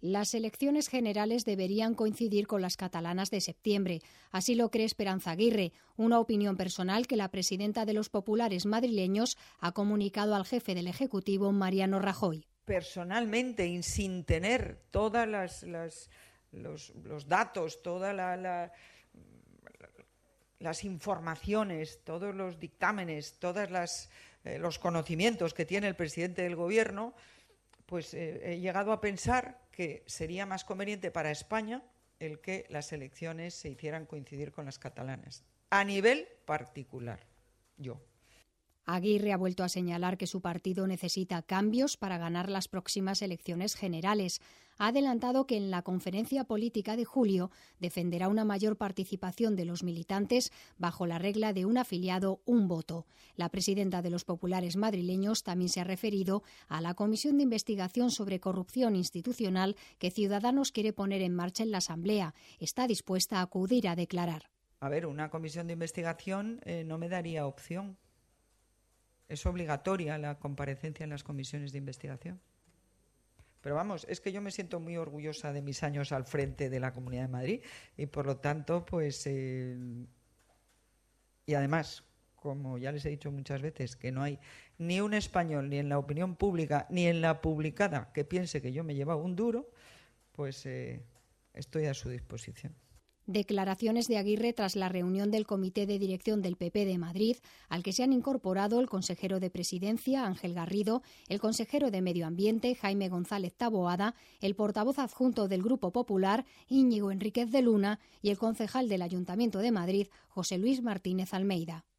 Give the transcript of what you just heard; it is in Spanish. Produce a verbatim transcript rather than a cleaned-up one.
Las elecciones generales deberían coincidir con las catalanas de septiembre. Así lo cree Esperanza Aguirre, una opinión personal que la presidenta de los populares madrileños ha comunicado al jefe del Ejecutivo, Mariano Rajoy. Personalmente, y sin tener todas las, las los, los datos, todas la, la, las informaciones, todos los dictámenes, todos eh, los conocimientos que tiene el presidente del Gobierno, pues eh, he llegado a pensar que sería más conveniente para España el que las elecciones se hicieran coincidir con las catalanas, a nivel particular, yo. Aguirre ha vuelto a señalar que su partido necesita cambios para ganar las próximas elecciones generales. Ha adelantado que en la conferencia política de julio defenderá una mayor participación de los militantes bajo la regla de un afiliado, un voto. La presidenta de los populares madrileños también se ha referido a la comisión de investigación sobre corrupción institucional que Ciudadanos quiere poner en marcha en la Asamblea. Está dispuesta a acudir a declarar. A ver, una comisión de investigación eh, no me daría opción. Es obligatoria la comparecencia en las comisiones de investigación. Pero vamos, es que yo me siento muy orgullosa de mis años al frente de la Comunidad de Madrid y por lo tanto, pues... Eh, y además, como ya les he dicho muchas veces, que no hay ni un español, ni en la opinión pública, ni en la publicada, que piense que yo me he llevado un duro, pues eh, estoy a su disposición. Declaraciones de Aguirre tras la reunión del Comité de Dirección del P P de Madrid, al que se han incorporado el consejero de Presidencia, Ángel Garrido, el consejero de Medio Ambiente, Jaime González Taboada, el portavoz adjunto del Grupo Popular, Íñigo Enríquez de Luna, y el concejal del Ayuntamiento de Madrid, José Luis Martínez Almeida.